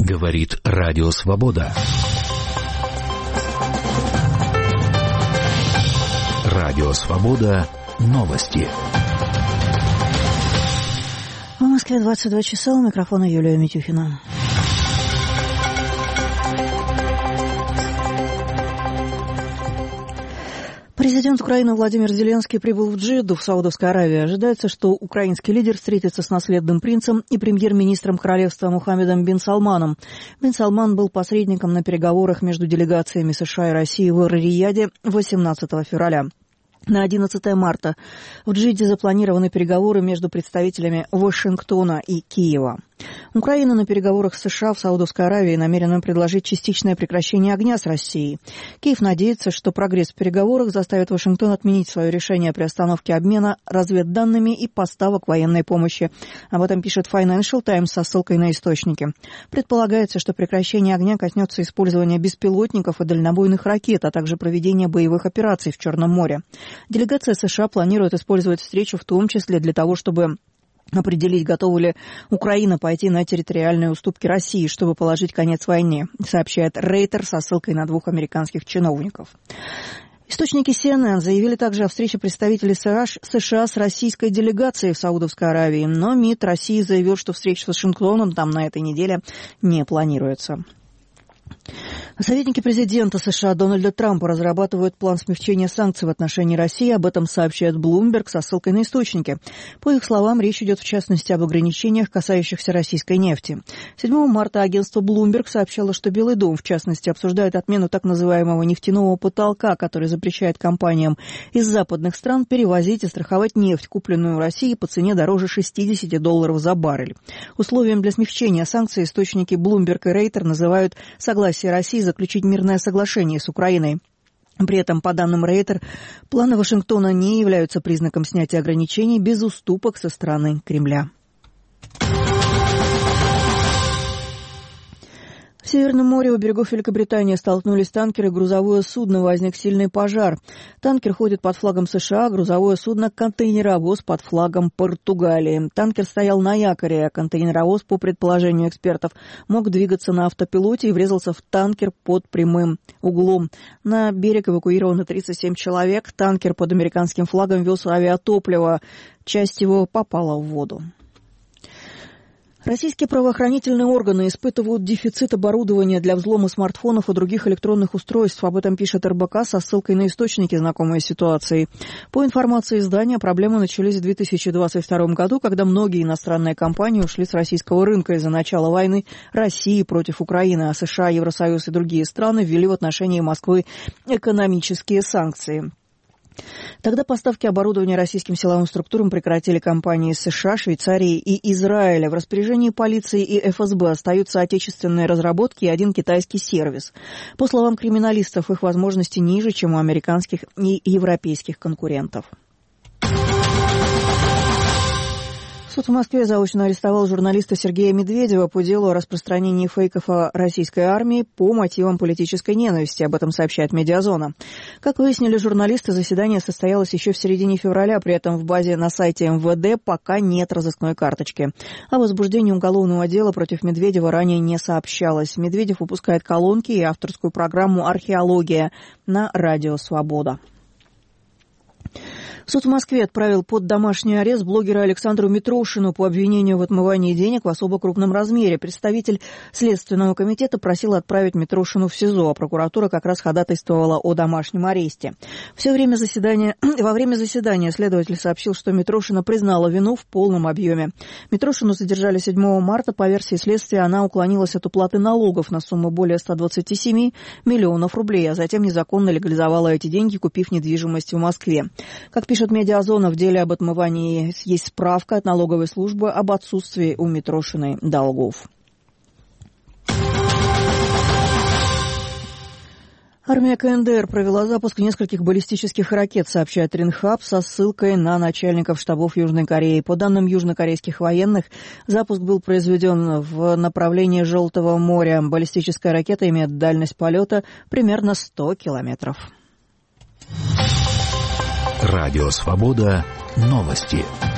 Говорит Радио Свобода. Радио Свобода. Новости. В Москве 22 часа. У микрофона Юлия Митюхина. Президент Украины Владимир Зеленский прибыл в Джидду в Саудовской Аравии. Ожидается, что украинский лидер встретится с наследным принцем и премьер-министром королевства Мухаммедом бин Салманом. Бин Салман был посредником на переговорах между делегациями США и России в Эр-Рияде 18 февраля. На 11 марта в Джидде запланированы переговоры между представителями Вашингтона и Киева. Украина на переговорах с США в Саудовской Аравии намерена предложить частичное прекращение огня с Россией. Киев надеется, что прогресс в переговорах заставит Вашингтон отменить свое решение о приостановке обмена разведданными и поставок военной помощи. Об этом пишет Financial Times со ссылкой на источники. Предполагается, что прекращение огня коснется использования беспилотников и дальнобойных ракет, а также проведения боевых операций в Черном море. Делегация США планирует использовать встречу в том числе для того, чтобы определить, готова ли Украина пойти на территориальные уступки России, чтобы положить конец войне, сообщает Рейтер со ссылкой на 2 американских чиновников. Источники CNN заявили также о встрече представителей США с российской делегацией в Саудовской Аравии, но МИД России заявил, что встреча с Вашингтоном там на этой неделе не планируется. Советники президента США Дональда Трампа разрабатывают план смягчения санкций в отношении России. Об этом сообщает Bloomberg со ссылкой на источники. По их словам, речь идет в частности об ограничениях, касающихся российской нефти. 7 марта агентство Bloomberg сообщало, что Белый дом, в частности, обсуждает отмену так называемого нефтяного потолка, который запрещает компаниям из западных стран перевозить и страховать нефть, купленную в России по цене дороже $60 за баррель. Условием для смягчения санкций источники Bloomberg и Рейтер называют согласие России заключить мирное соглашение с Украиной. При этом, по данным Рейтер, планы Вашингтона не являются признаком снятия ограничений без уступок со стороны Кремля. В Северном море у берегов Великобритании столкнулись танкер и грузовое судно, возник сильный пожар. Танкер ходит под флагом США, грузовое судно – контейнеровоз под флагом Португалии. Танкер стоял на якоре, а контейнеровоз, по предположению экспертов, мог двигаться на автопилоте и врезался в танкер под прямым углом. На берег эвакуировано 37 человек. Танкер под американским флагом вез авиатопливо. Часть его попала в воду. Российские правоохранительные органы испытывают дефицит оборудования для взлома смартфонов и других электронных устройств. Об этом пишет РБК со ссылкой на источники, знакомые с ситуацией. По информации издания, проблемы начались в 2022 году, когда многие иностранные компании ушли с российского рынка из-за начала войны России против Украины, а США, Евросоюз и другие страны ввели в отношении Москвы экономические санкции. Тогда поставки оборудования российским силовым структурам прекратили компании США, Швейцарии и Израиля. В распоряжении полиции и ФСБ остаются отечественные разработки и один китайский сервис. По словам криминалистов, их возможности ниже, чем у американских и европейских конкурентов. Суд в Москве заочно арестовал журналиста Сергея Медведева по делу о распространении фейков о российской армии по мотивам политической ненависти. Об этом сообщает Медиазона. Как выяснили журналисты, заседание состоялось еще в середине февраля. При этом в базе на сайте МВД пока нет разыскной карточки. О возбуждении уголовного дела против Медведева ранее не сообщалось. Медведев выпускает колонки и авторскую программу «Археология» на Радио Свобода. Суд в Москве отправил под домашний арест блогера Александру Митрошину по обвинению в отмывании денег в особо крупном размере. Представитель Следственного комитета просил отправить Митрошину в СИЗО, а прокуратура как раз ходатайствовала о домашнем аресте. Во время заседания следователь сообщил, что Митрошина признала вину в полном объеме. Митрошину задержали 7 марта. По версии следствия, она уклонилась от уплаты налогов на сумму более 127 миллионов рублей, а затем незаконно легализовала эти деньги, купив недвижимость в Москве. Как пишет Медиазона, в деле об отмывании есть справка от налоговой службы об отсутствии у Митрошиной долгов. Армия КНДР провела запуск нескольких баллистических ракет, сообщает Ренхаб со ссылкой на начальников штабов Южной Кореи. По данным южнокорейских военных, запуск был произведен в направлении Желтого моря. Баллистическая ракета имеет дальность полета примерно 100 километров. Радио Свобода. Новости.